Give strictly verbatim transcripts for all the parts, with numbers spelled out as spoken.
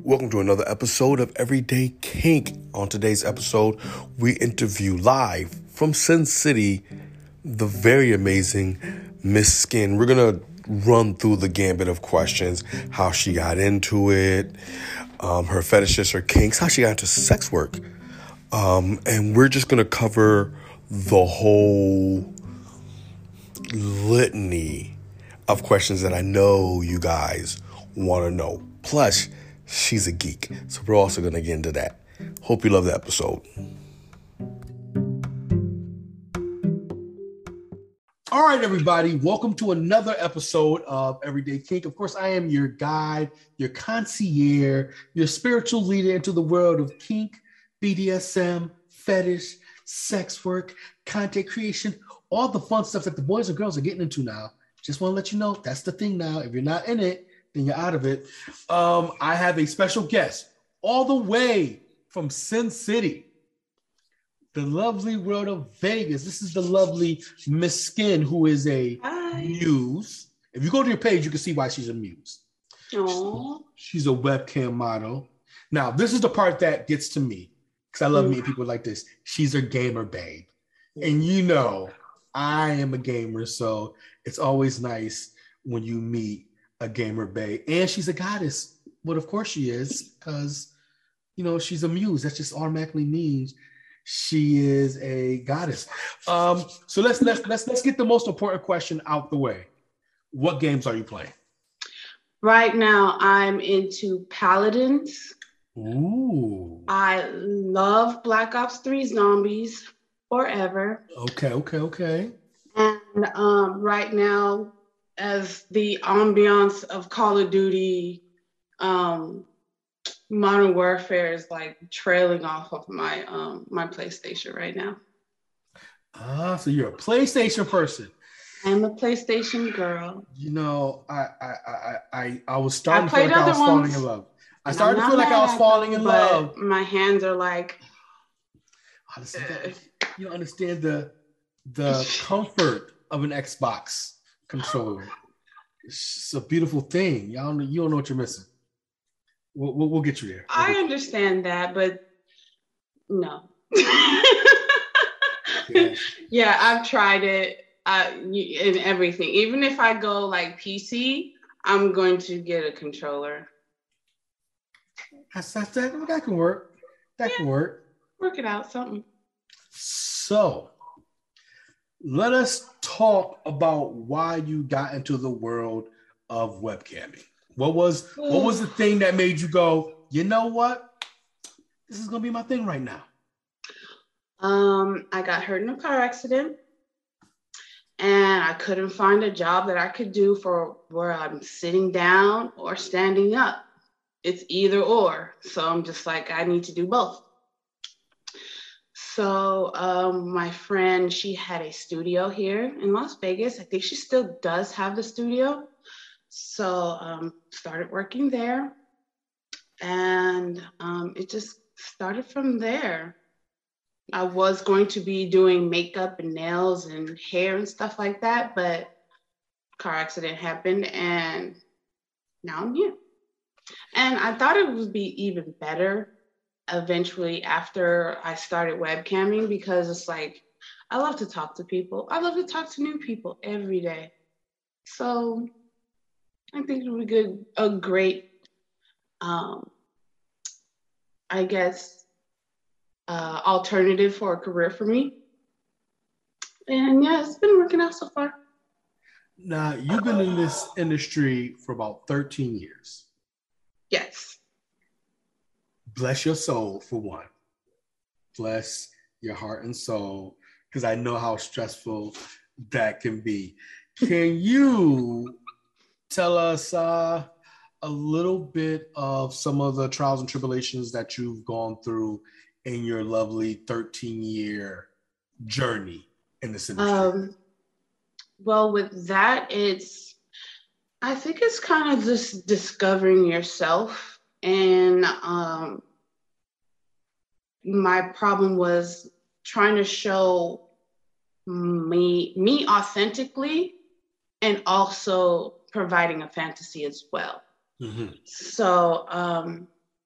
Welcome to another episode of Everyday Kink. On today's episode, we interview live from Sin City the very amazing Miss Skin. We're going to run through the gambit of questions, how she got into it, um, her fetishes, her kinks, how she got into sex work. Um, and we're just going to cover the whole litany of questions that I know you guys want to know. Plus, she's a geek, so we're also going to get into that. Hope you love the episode. All right, everybody, welcome to another episode of Everyday Kink. Of course, I am your guide, your concierge, your spiritual leader into the world of kink, B D S M, fetish, sex work, content creation, all the fun stuff that the boys and girls are getting into now. Just want to let you know, that's the thing now. If you're not in it, then you're out of it. Um, I have a special guest all the way from Sin City, the lovely world of Vegas. This is the lovely Miss Skin, who is a Hi. muse. If you go to your page, you can see why she's a muse. Aww. She's a webcam model. Now, this is the part that gets to me, because I love Mm. meeting people like this. She's a gamer babe. And you know, I am a gamer, so it's always nice when you meet a gamer babe. And she's a goddess. Well, of course she is, because, you know, she's a muse. That just automatically means she is a goddess. Um, so let's let's let's let's get the most important question out the way. What games are you playing? Right now, I'm into Paladins. Ooh. I love Black Ops three Zombies forever. Okay, okay, okay. And um, right now, as the ambiance of Call of Duty, um, Modern Warfare is like trailing off of my um, my PlayStation right now. Ah, so you're a PlayStation person. I'm a PlayStation girl. You know, I I I I, I was starting I to feel played like I was other falling ones, in love. I and started to I'm feel not like I was mad at falling them, in but love. my hands are like, Honestly, you don't understand the the comfort of an Xbox controller. It's a beautiful thing. Y'all, you don't know what you're missing. We'll, we'll, we'll get you there. We'll I get you. understand that, but no. Yeah. Yeah, I've tried it uh, and everything. Even if I go like P C, I'm going to get a controller. That's, that's, that, that can work. That Yeah. can work. Work it out, something. So, let us talk about why you got into the world of webcamming. What was what was the thing that made you go, you know what? This is gonna be my thing right now. Um, I got hurt in a car accident, and I couldn't find a job that I could do for where I'm sitting down or standing up. It's either or. So I'm just like, I need to do both. So um, my friend, she had a studio here in Las Vegas. I think she still does have the studio. So um, started working there, and um, it just started from there. I was going to be doing makeup and nails and hair and stuff like that, but car accident happened, and now I'm here. And I thought it would be even better eventually after I started webcamming, because it's like, I love to talk to people. I love to talk to new people every day. So I think it would be good, a great, um, I guess, uh, alternative for a career for me. And yeah, it's been working out so far. Now, you've been in this industry for about thirteen years. Yes. Bless your soul, for one. Bless your heart and soul, because I know how stressful that can be. Can you tell us uh, a little bit of some of the trials and tribulations that you've gone through in your lovely thirteen-year journey in this industry? Um, well, with that, it's, I think it's kind of just discovering yourself. And um, my problem was trying to show me, me authentically, and also providing a fantasy as well. Mm-hmm. So um,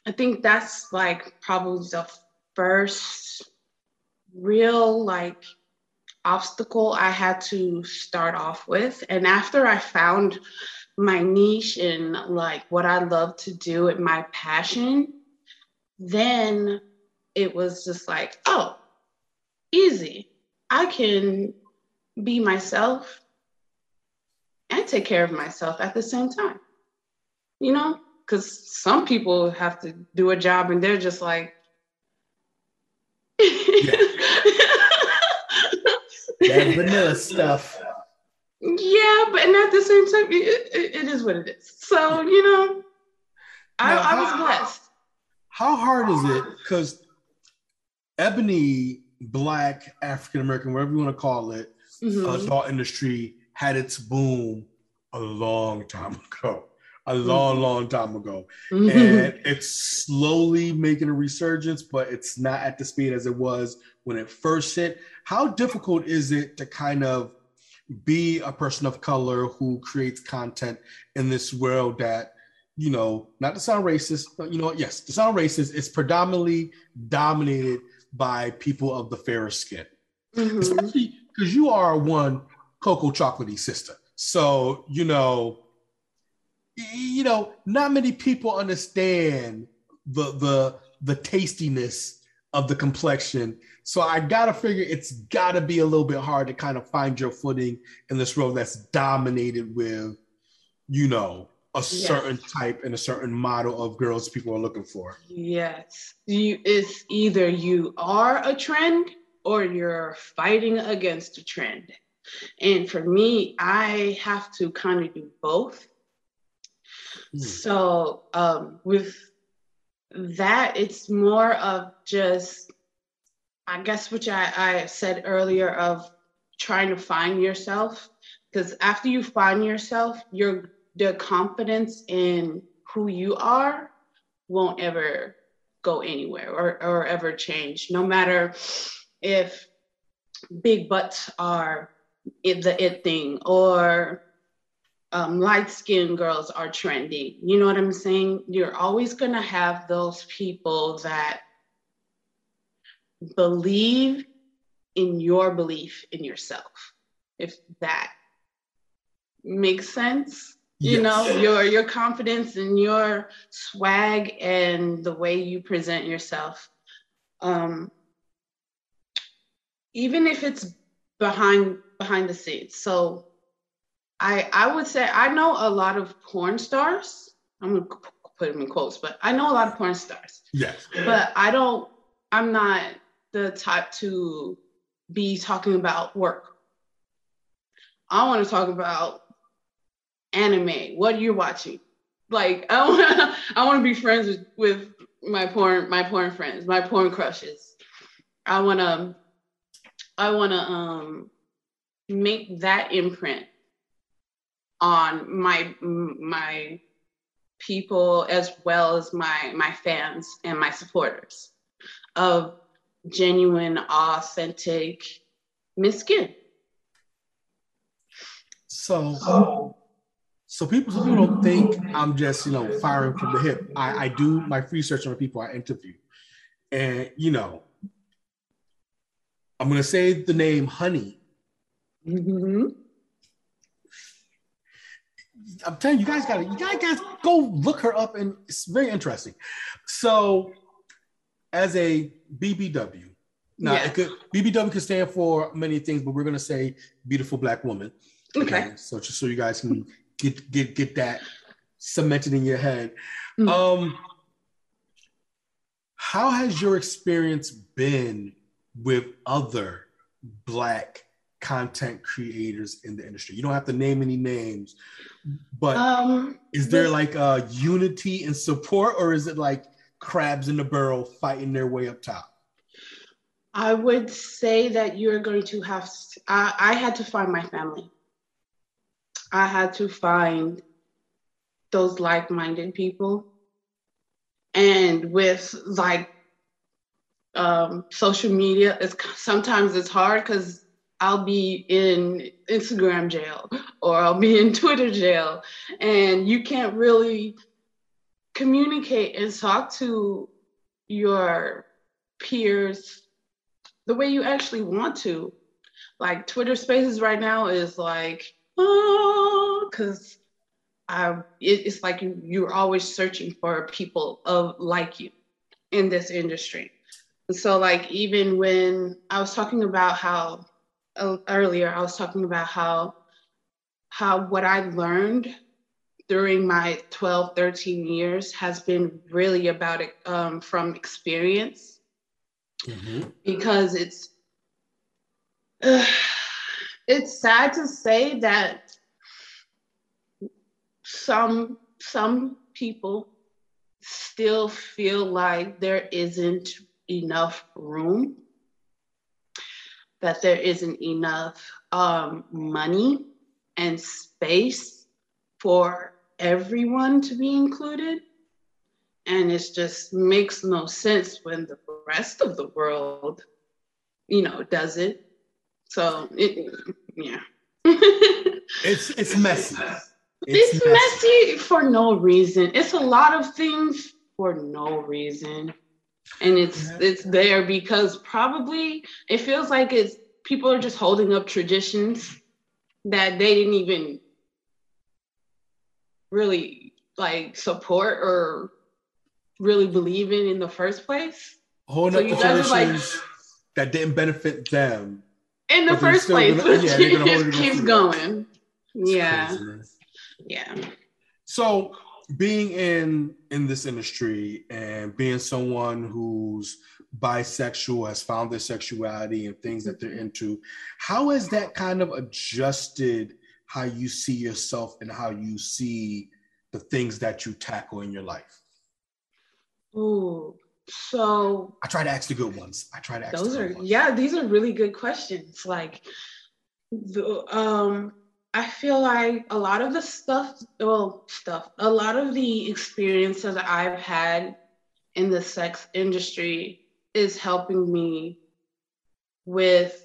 I think that's like probably the first real like obstacle I had to start off with. And after I found my niche and like what I love to do and my passion, then it was just like, oh, easy. I can be myself and take care of myself at the same time, you know? Because some people have to do a job and they're just like, Yeah. That vanilla stuff. Yeah, but and at the same time, it, it, it is what it is. So, you know, I, Now, I was how, blessed. how hard is it? Because ebony, black, African American, whatever you want to call it, Mm-hmm. adult industry had its boom a long time ago. A long, mm-hmm. long time ago. Mm-hmm. And it's slowly making a resurgence, but it's not at the speed as it was when it first hit. How difficult is it to kind of be a person of color who creates content in this world that, you know, not to sound racist, but, you know, yes, to sound racist, it's predominantly dominated by people of the fairer skin. Mm-hmm. Especially because you are one cocoa chocolatey sister. So, you know, you know, not many people understand the the the tastiness of the complexion. So I gotta figure it's gotta be a little bit hard to kind of find your footing in this role that's dominated with, you know, a certain yes. type and a certain model of girls people are looking for. Yes, you. It's either you are a trend or you're fighting against a trend. And for me, I have to kind of do both. So um, with that, it's more of just, I guess, which I, I said earlier, of trying to find yourself. Because after you find yourself, your the confidence in who you are won't ever go anywhere or, or ever change. No matter if big butts are it, the it thing, or Um, light-skinned girls are trendy. You know what I'm saying? You're always going to have those people that believe in your belief in yourself. If that makes sense. Yes. You know, your your confidence and your swag and the way you present yourself. Um, even if it's behind behind the scenes. So I, I would say I know a lot of porn stars. I'm going to put them in quotes, but I know a lot of porn stars. Yes. But I don't, I'm not the type to be talking about work. I want to talk about anime, what you're watching. Like, I want I want to be friends with, with my porn, my porn friends, my porn crushes. I want to, I want to um, make that imprint on my my people as well as my my fans and my supporters of genuine, authentic Miss Skin. So, oh. so people, so people don't think I'm just, you know, firing from the hip. I, I do my research on the people I interview, and you know, I'm gonna say the name Honey. Mm-hmm. I'm telling you, you guys gotta, you guys, guys go look her up, and it's very interesting. So, as a B B W, now yes. it could, B B W could stand for many things, but we're gonna say beautiful black woman. Okay. okay. So just so you guys can get get get that cemented in your head. Mm-hmm. Um, how has your experience been with other black content creators in the industry? You don't have to name any names, but um, is there this, like a unity and support, or is it like crabs in the barrel fighting their way up top? I would say that you're going to have, I, I had to find my family. I had to find those like-minded people. And with like um, social media, it's sometimes it's hard because I'll be in Instagram jail or I'll be in Twitter jail, and you can't really communicate and talk to your peers the way you actually want to. Like Twitter Spaces right now is like, oh, because I it, it's like you, you're always searching for people of like you in this industry. And so like even when I was talking about how uh, earlier I was talking about how how what I learned during my twelve, thirteen years has been really about it um, from experience. Mm-hmm. Because it's uh, it's sad to say that some some people still feel like there isn't enough room, that there isn't enough um, money and space for everyone to be included. And it just makes no sense when the rest of the world, you know, does it. So, it, yeah. it's it's messy. It's, it's messy. messy for no reason. It's a lot of things for no reason. And it's yeah. it's there because probably it feels like it's people are just holding up traditions that they didn't even really like support or really believe in in the first place. Holding so up the traditions like, that didn't benefit them in the first place. Gonna, yeah, they're gonna hold it keeps going. Yeah. Craziness. Yeah. So being in in this industry and being someone who's bisexual, has found their sexuality and things that they're into, how has that kind of adjusted how you see yourself and how you see the things that you tackle in your life? Ooh, so I try to ask the good ones. I try to ask those the are good ones. Yeah, these are really good questions. Like the um I feel like a lot of the stuff, well, stuff, a lot of the experiences I've had in the sex industry is helping me with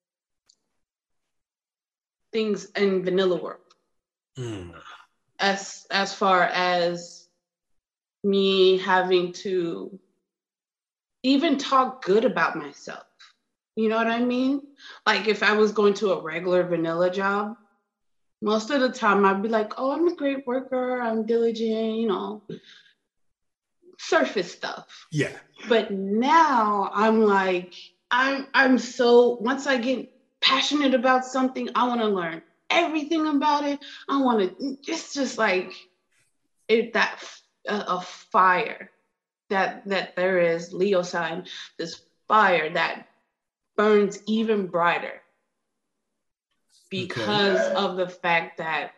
things in vanilla world. Mm. As as far as me having to even talk good about myself. You know what I mean? Like if I was going to a regular vanilla job, most of the time I'd be like, oh, I'm a great worker, I'm diligent, you know, surface stuff. Yeah. But now I'm like, I'm I'm so, once I get passionate about something, I want to learn everything about it. I want to, it's just like it that a, a fire that that there is, Leo sign, this fire that burns even brighter. Because okay. of the fact that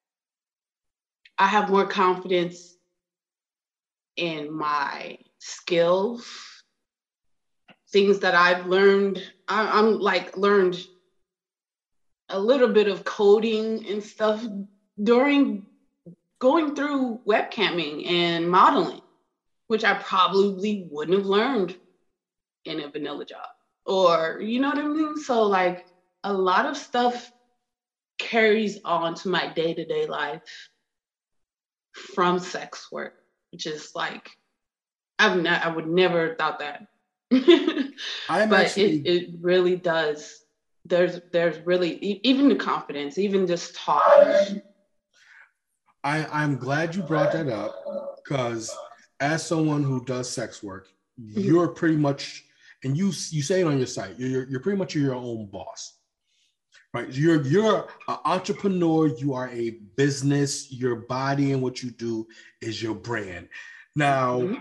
I have more confidence in my skills, things that I've learned. I, I'm like learned a little bit of coding and stuff during going through webcamming and modeling, which I probably wouldn't have learned in a vanilla job. Or, you know what I mean? So like a lot of stuff carries on to my day-to-day life from sex work, which is like, I've ne- I would never have thought that. I'm but actually... it, it really does. There's there's really, even the confidence, even just talking. I, I'm glad you brought that up because as someone who does sex work, mm-hmm. you're pretty much, and you you say it on your site, you're you're pretty much your own boss. Right, you're you're an entrepreneur. You are a business. Your body and what you do is your brand. Now, mm-hmm.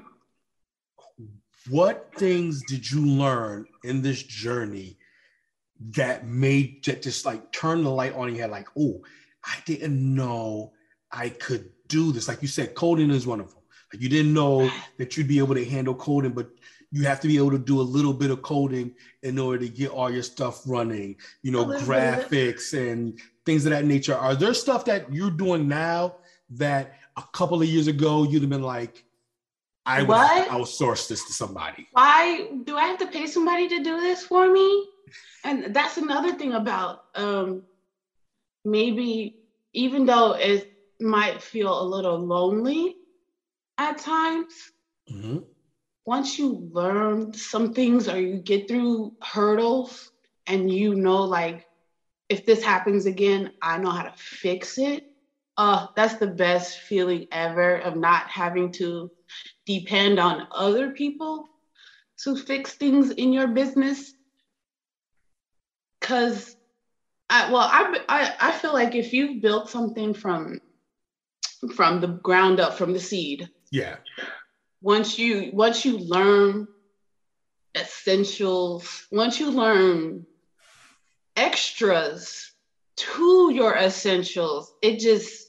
what things did you learn in this journey that made that just like turn the light on in your head? Like, oh, I didn't know I could do this. Like you said, coding is wonderful. Like you didn't know that you'd be able to handle coding, but you have to be able to do a little bit of coding in order to get all your stuff running, you know, graphics and things of that nature. Are there stuff that you're doing now that a couple of years ago you'd have been like, I would what? have to outsource this to somebody? Why do I have to pay somebody to do this for me? And that's another thing about um, maybe, even though it might feel a little lonely, at times. Mm-hmm. Once you learn some things or you get through hurdles and you know, like, if this happens again, I know how to fix it. Uh, that's the best feeling ever of not having to depend on other people to fix things in your business. Cause I, well, I, I, I feel like if you've built something from, from the ground up, from the seed, yeah, once you, once you learn essentials, once you learn extras to your essentials, it just,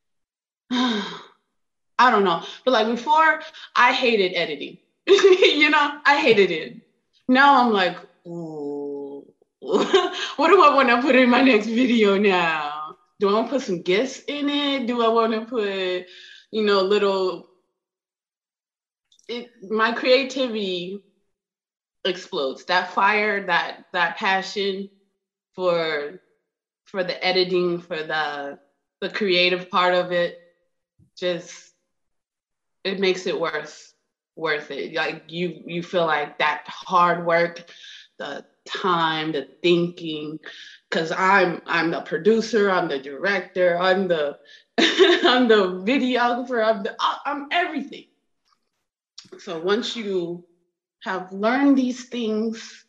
I don't know. But like before, I hated editing. You know, I hated it. Now I'm like, ooh, what do I want to put in my next video now? Do I want to put some gifts in it? Do I want to put, you know, little, it, my creativity explodes. That fire, that that passion for for the editing, for the the creative part of it, just it makes it worth worth it. Like you you feel like that hard work, the time, the thinking, because I'm I'm the producer, I'm the director, I'm the I'm the videographer, I'm the I'm everything. So once you have learned these things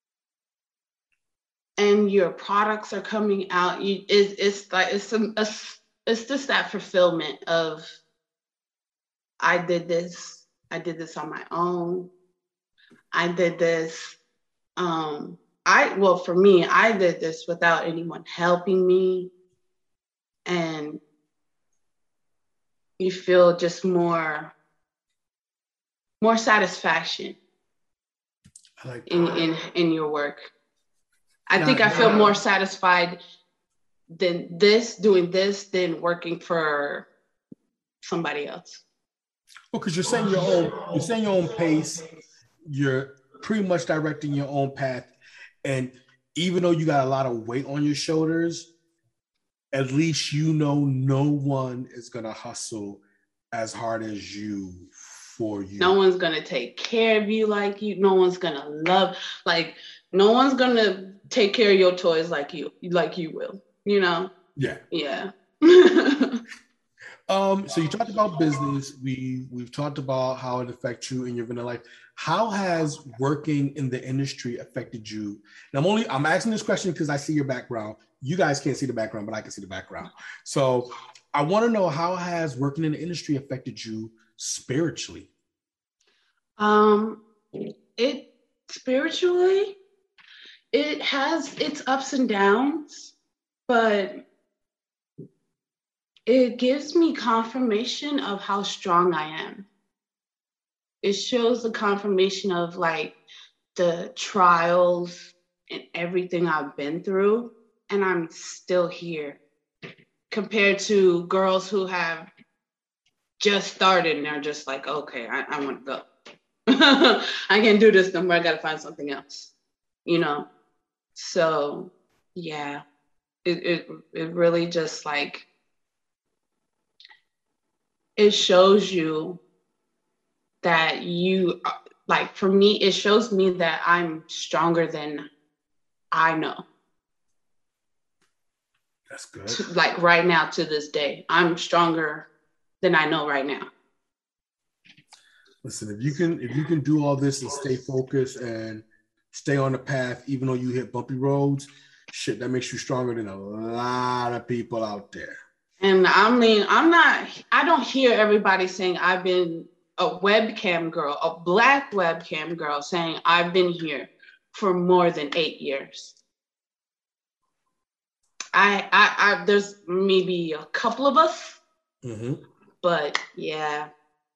and your products are coming out, you, it, it's like it's some it's just that fulfillment of I did this, I did this on my own, I did this. Um, I well for me, I did this without anyone helping me, and you feel just more more satisfaction I like in in in your work. I now, think I feel now, more satisfied than this doing this than working for somebody else. well, because you're saying your own, you're saying your own pace. You're pretty much directing your own path, and even though you got a lot of weight on your shoulders, at least you know no one is gonna hustle as hard as you for you. No one's gonna take care of you like you. No one's gonna love like no one's gonna take care of your toys like you like you will. You know? Yeah. Yeah. um. So you talked about business. We we've talked about how it affects you in your vanilla life. How has working in the industry affected you? And I'm only I'm asking this question because I see your background. You guys can't see the background, but I can see the background. So I want to know, how has working in the industry affected you spiritually? Um, it spiritually, it has its ups and downs, but it gives me confirmation of how strong I am. It shows the confirmation of like the trials and everything I've been through, and I'm still here compared to girls who have just started and they're just like, okay, I, I want to go. I can't do this no more. I got to find something else, you know? So yeah, it, it, it really just like, it shows you that you, like for me, it shows me that I'm stronger than I know. That's good. To, like right now to this day, I'm stronger than I know right now. Listen, if you can if you can do all this and stay focused and stay on the path, even though you hit bumpy roads, shit, that makes you stronger than a lot of people out there. And I mean, I'm not, I don't hear everybody saying I've been a webcam girl, a Black webcam girl saying I've been here for more than eight years. I, I, I there's maybe a couple of us, mm-hmm. but yeah.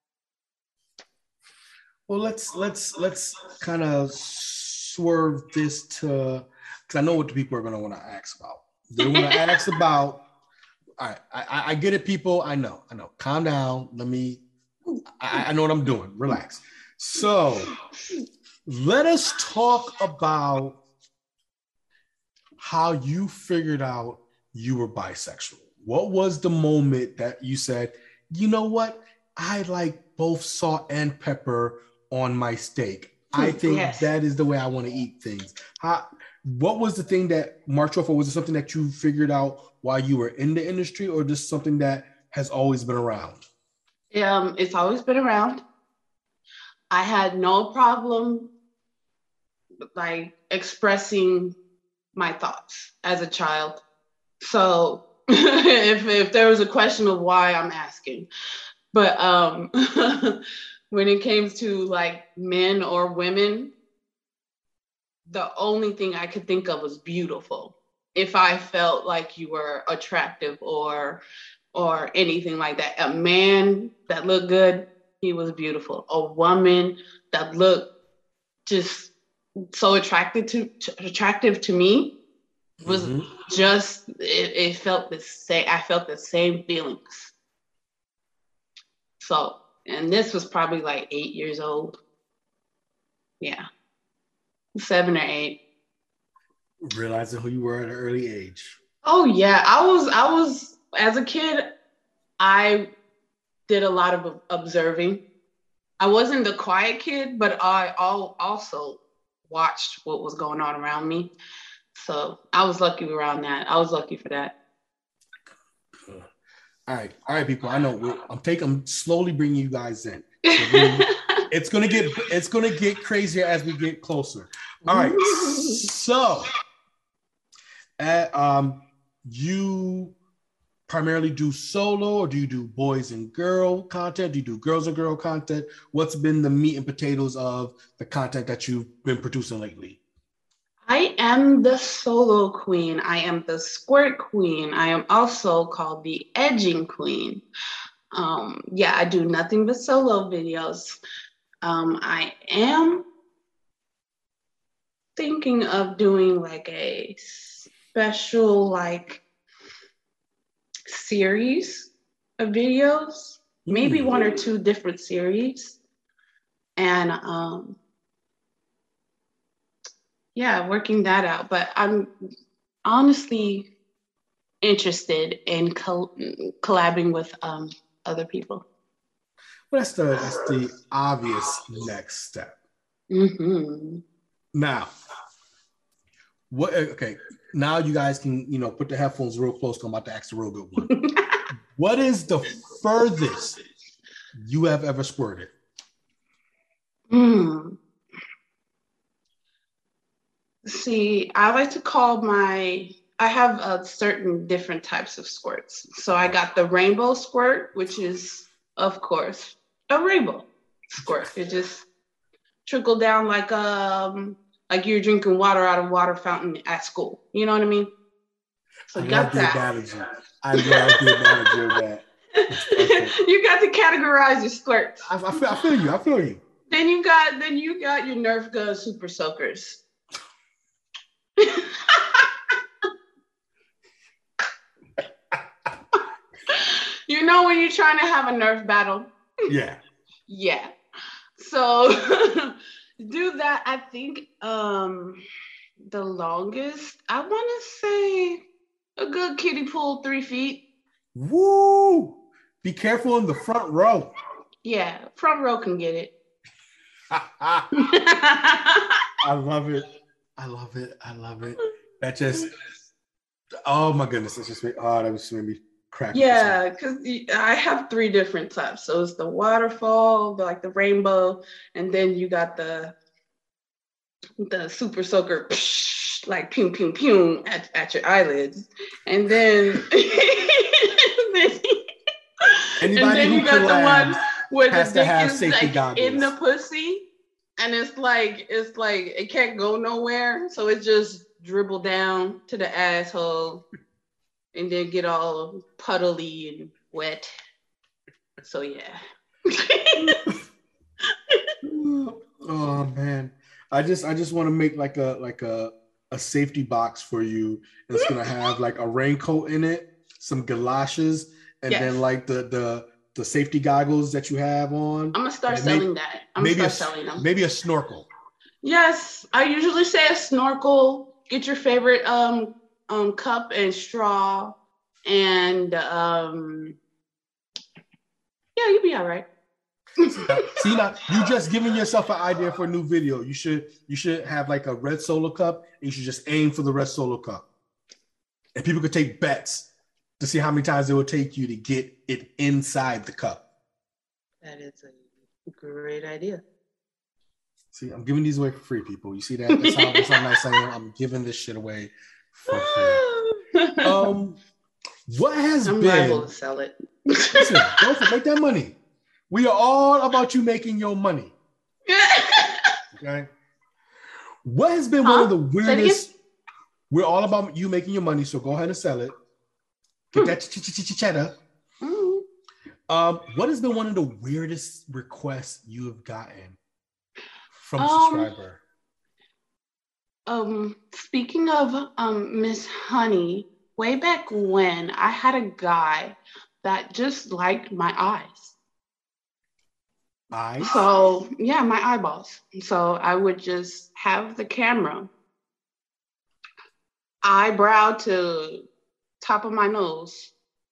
Well, let's let's let's kind of swerve this to, because I know what the people are going to want to ask about. They want to ask about. All right, I, I get it, people. I know, I know. Calm down. Let me. I, I know what I'm doing. Relax. So, let us talk about how you figured out you were bisexual. What was the moment that you said, you know what? I like both salt and pepper on my steak. I think Yes. that is the way I want to eat things. How, what was the thing that marked you off, or was it something that you figured out while you were in the industry, or just something that has always been around? Um, it's always been around. I had no problem like expressing my thoughts as a child. So if if there was a question of why, I'm asking. But um when it came to like men or women, the only thing I could think of was beautiful. If I felt like you were attractive or or anything like that. A man that looked good, he was beautiful. A woman that looked just so attractive to, to attractive to me was mm-hmm. just it, it felt the same. I felt the same feelings. So, and this was probably like eight years old. Yeah, seven or eight. Realizing who you were at an early age. Oh yeah, I was. I was as a kid. I did a lot of observing. I wasn't the quiet kid, but I also watched what was going on around me. So I was lucky around that. I was lucky for that. All right, all right, people. I know I'm taking. I'm slowly bringing you guys in. It's gonna get. It's gonna get crazier as we get closer. All right. So, at, um, you primarily do solo, or do you do boys and girl content? Do you do girls and girl content? What's been the meat and potatoes of the content that you've been producing lately? I am the solo queen. I am the squirt queen. I am also called the edging queen. Um, yeah, I do nothing but solo videos. Um, I am thinking of doing like a special like series of videos, maybe mm. one or two different series. And um, yeah, working that out. But I'm honestly interested in col- collabing with um, other people. Well, that's the that's the obvious next step. Mm-hmm. Now, what? Okay, now you guys can you know put the headphones real close. 'Cause I'm about to ask a real good one. What is the furthest you have ever squirted? Hmm. See, I like to call my, I have uh, certain different types of squirts. So I got the rainbow squirt, which is, of course, a rainbow squirt. It just trickled down like um like you're drinking water out of water fountain at school. You know what I mean? So I got love the that. analogy. I love the analogy of that. You got to categorize your squirts. I, I, feel, I feel you. I feel you. Then you got then you got your Nerf gun super soakers. You know when you're trying to have a Nerf battle? Yeah. Yeah. So do that. I think um the longest, I want to say a good kiddie pool, three feet. Woo! Be careful in the front row. Yeah, front row can get it. I love it. I love it. I love it. That just, oh my goodness, it's just, oh, that was just made me crack. Yeah, because I have three different types. So it's the waterfall, the, like the rainbow, and then you got the the super soaker, psh, like pew pew pew at, at your eyelids, and then anybody and then who you got the one where has the to have dick is safety like goggles in the pussy. And it's like, it's like, it can't go nowhere. So it just dribble down to the asshole and then get all puddly and wet. So yeah. Oh man. I just I just want to make like a like a, a safety box for you. And it's gonna have like a raincoat in it, some galoshes, and yes. then like the the the safety goggles that you have on. I'm gonna start selling maybe, that. I'm gonna start a, selling them. Maybe a snorkel. Yes, I usually say a snorkel. Get your favorite um um cup and straw, and um yeah, Yeah, you'll be all right. See now, you just giving yourself an idea for a new video. You should you should have like a red Solo cup, and you should just aim for the red Solo cup. And people could take bets to see how many times it will take you to get it inside the cup. That is a great idea. See, I'm giving these away for free, people. You see that? That's how, that's how nice I am. I'm giving this shit away for free. Um, what has I'm been? I'm liable to sell it. Listen, go for make that money. We are all about you making your money. Okay. What has been huh? one of the weirdest? We're all about you making your money, so go ahead and sell it. Get that cheddar. Um, what has been one of the weirdest requests you have gotten from a subscriber? Um, speaking of um Miss Honey, way back when I had a guy that just liked my eyes. Eyes? So yeah, my eyeballs. So I would just have the camera, eyebrow to top of my nose,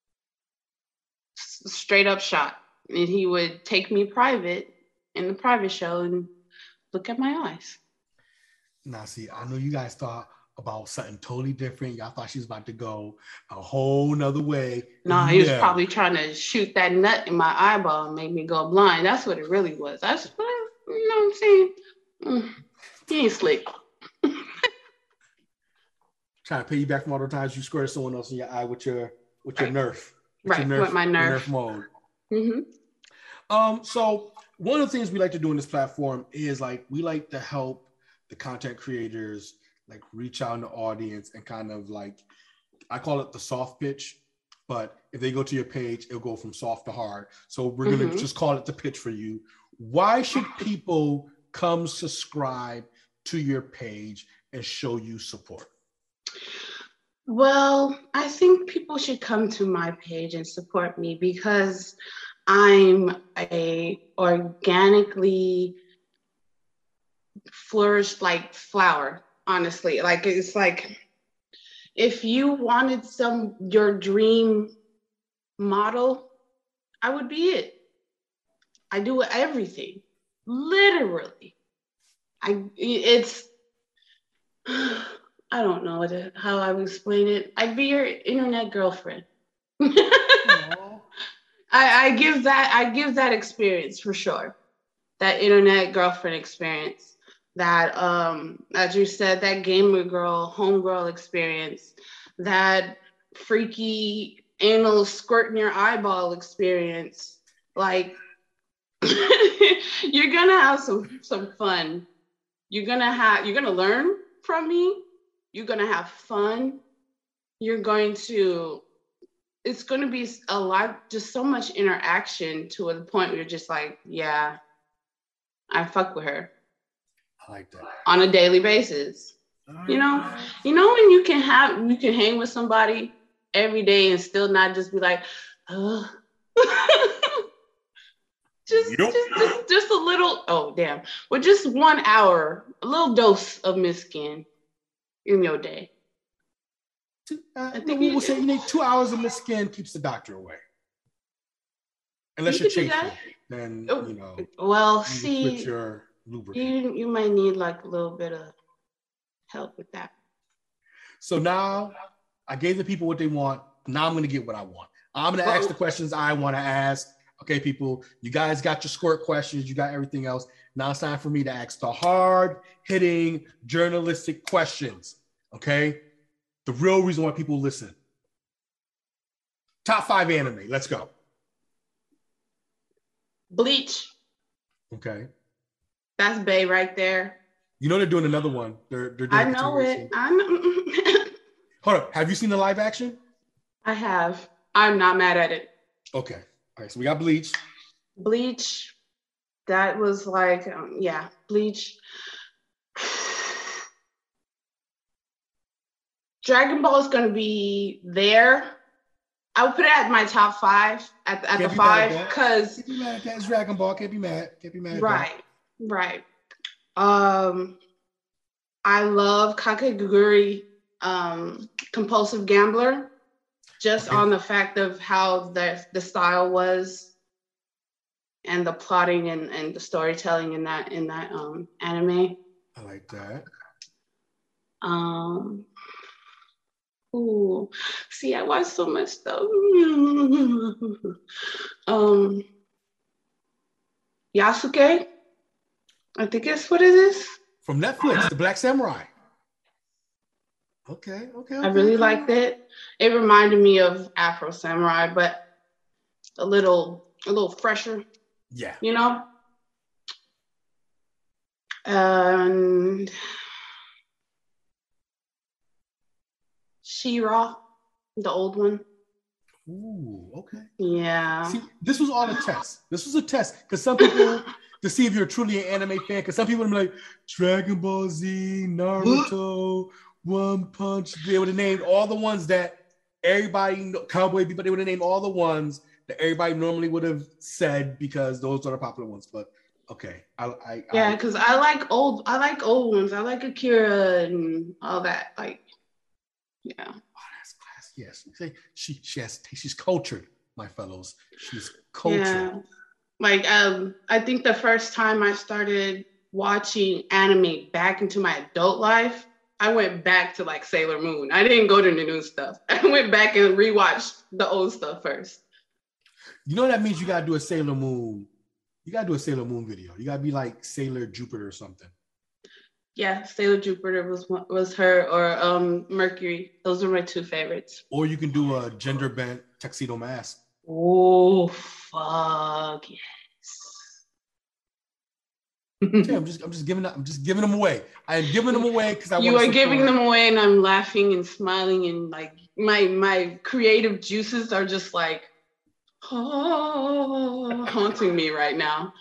s- straight up shot. And he would take me private in the private show and look at my eyes. Now, see, I know you guys thought about something totally different. Y'all thought she was about to go a whole nother way. No, nah, he was probably trying to shoot that nut in my eyeball and make me go blind. That's what it really was. That's what, you know what I'm saying? Mm, he ain't slick. Trying to pay you back from all the times you squared someone else in your eye with your with your right. nerf. With right, your nerf, with my nerf. nerf mode. Mm-hmm. Um, so one of the things we like to do in this platform is like we like to help the content creators like reach out in the audience and kind of like, I call it the soft pitch, but if they go to your page, it'll go from soft to hard. So we're mm-hmm. going to just call it the pitch for you. Why should people come subscribe to your page and show you support? Well, I think people should come to my page and support me because I'm a organically flourished like flower, honestly. Like it's like if you wanted some your dream model, I would be it. I do everything, literally. I it's I don't know what, how I would explain it. I'd be your internet girlfriend. I, I give that I give that experience for sure. That internet girlfriend experience. That, um, as you said, that gamer girl, homegirl experience, that freaky anal squirt in your eyeball experience. Like, you're gonna have some some fun. You're gonna have you're gonna learn from me. You're gonna have fun. You're going to. It's gonna be a lot, just so much interaction to the point where you're just like, yeah, I fuck with her. I like that. On a daily basis. You know, you know when you can have you can hang with somebody every day and still not just be like, oh. just, yep. just just just a little, oh damn. With just one hour, a little dose of Miss Skin in your day. Two, uh, I think we will say you need two hours of Miss Skin keeps the doctor away. Unless you you're chafing, then you know. Well, you see. With your You you might need like a little bit of help with that. So now I gave the people what they want. Now I'm going to get what I want. I'm going to ask the questions I want to ask. Okay, people, you guys got your squirt questions. You got everything else. Now it's time for me to ask the hard-hitting journalistic questions. Okay? The real reason why people listen. Top five anime. Let's go. Bleach. Okay. That's Bae right there. You know they're doing another one. They're, they're doing I know it. I know. Hold up. Have you seen the live action? I have. I'm not mad at it. Okay. All right. So we got Bleach. Bleach. That was like, um, yeah, Bleach. Dragon Ball is going to be there. I would put it at my top five, at, at the be five, because... Can't be mad at that. It's Dragon Ball. Can't be mad. Can't be mad at right, that. Right, right. Um, I love Kakegurui, um, Compulsive Gambler, just okay. on the fact of how the, the style was. and the plotting and, and the storytelling in that in that um, anime. I like that. Um, ooh, see, I watched so much stuff. um, Yasuke, I think that's what it is. From Netflix, The Black Samurai. Okay, okay, okay. I really okay. liked it. It reminded me of Afro Samurai, but a little, a little fresher. Yeah. You know. And She-Ra, the old one. Ooh, okay. Yeah. See, this was all a test. This was a test because some people, to see if you're truly an anime fan, because some people would be like, Dragon Ball Z, Naruto, One Punch. They would have named all the ones that everybody, Cowboy Bebop, they would have named all the ones that everybody normally would have said because those are the popular ones. But okay, I, I yeah, because I, I like old, I like old ones. I like Akira and all that. Like, yeah. Oh, that's class. Yes, she she has she's cultured, my fellows. She's cultured. Yeah. Like, um, I think the first time I started watching anime back into my adult life, I went back to like Sailor Moon. I didn't go to the new stuff. I went back and rewatched the old stuff first. You know that means you gotta do a Sailor Moon. You gotta do a Sailor Moon video. You gotta be like Sailor Jupiter or something. Yeah, Sailor Jupiter was was her, or um Mercury. Those are my two favorites. Or you can do a gender bent tuxedo mask. Oh fuck yes. Yeah, I'm just I'm just giving I'm just giving them away. I am giving them away because I you want are giving them away, and I'm laughing and smiling, and like my my creative juices are just like oh, haunting me right now.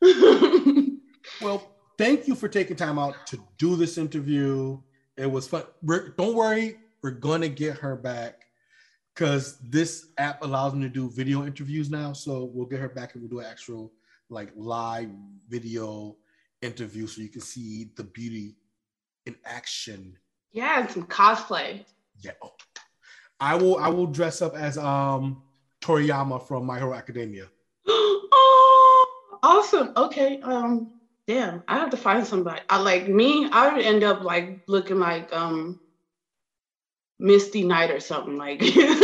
Well, thank you for taking time out to do this interview. It was fun. We're, don't worry, we're gonna get her back because this app allows me to do video interviews now. So we'll get her back and we'll do an actual like live video interview so you can see the beauty in action. Yeah, and some cosplay. Yeah. I will I will dress up as um Toriyama from My Hero Academia. Oh, awesome. Okay. Um, damn, I have to find somebody. I like me, I would end up like looking like um Misty Knight or something, like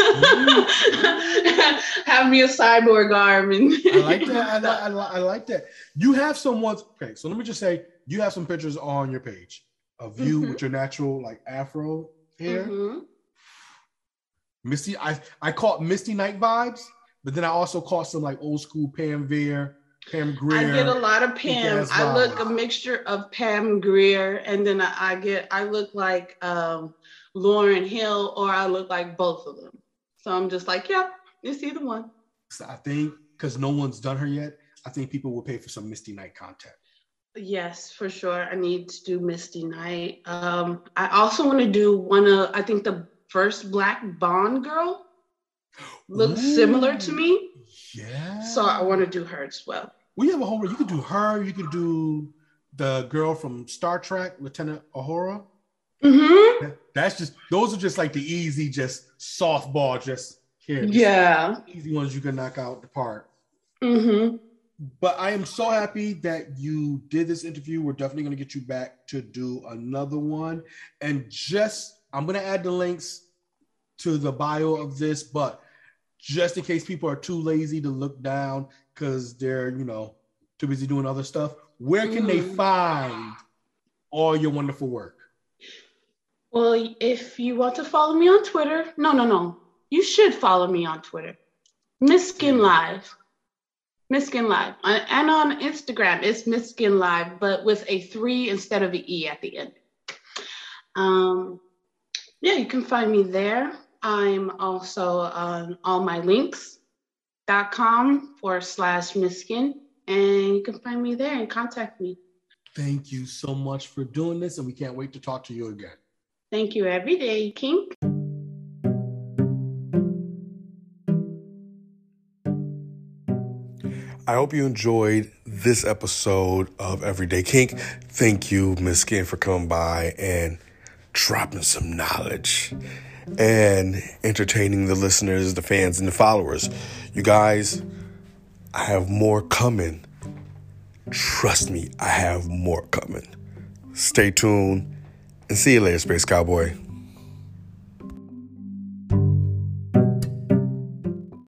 have me a cyborg arm. And I like that. I, li- I, li- I like that. You have someone. Okay, so let me just say, you have some pictures on your page of you mm-hmm. with your natural like afro hair. Mm-hmm. Misty, I I caught Misty Knight vibes, but then I also caught some like old school Pam Grier, Pam Grier. I get a lot of Pam. I look a mixture of Pam Grier, and then I, I get I look like um, Lauryn Hill, or I look like both of them. So I'm just like, yeah, it's either one. So I think because no one's done her yet, I think people will pay for some Misty Knight content. Yes, for sure. I need to do Misty Knight. Um, I also want to do one of, I think the first Black Bond girl looks Ooh, similar to me. Yeah. So I want to do her as well. We have a whole, you could do her, you could do the girl from Star Trek, Lieutenant Uhura. Mm-hmm. That, that's just, those are just like the easy, just softball, just here. Yeah. Easy ones you can knock out the park. Mm-hmm. But I am so happy that you did this interview. We're definitely going to get you back to do another one. And just, I'm going to add the links to the bio of this, but just in case people are too lazy to look down because they're, you know, too busy doing other stuff, where can mm. they find all your wonderful work? Well, if you want to follow me on Twitter, no, no, no. You should follow me on Twitter. Miss Skin Live. Miss Skin Live. And on Instagram, it's Miss Skin Live, but with a three instead of an E at the end. Um, yeah, you can find me there. I'm also on allmylinks.com forward slash Miss Skin, and you can find me there and contact me. Thank you so much for doing this, and we can't wait to talk to you again. Thank you every day, Kink. I hope you enjoyed this episode of Everyday Kink. Thank you, Miss Skin, for coming by and dropping some knowledge and entertaining the listeners, the fans, and the followers. You guys, I have more coming. Trust me, I have more coming. Stay tuned and see you later, Space Cowboy.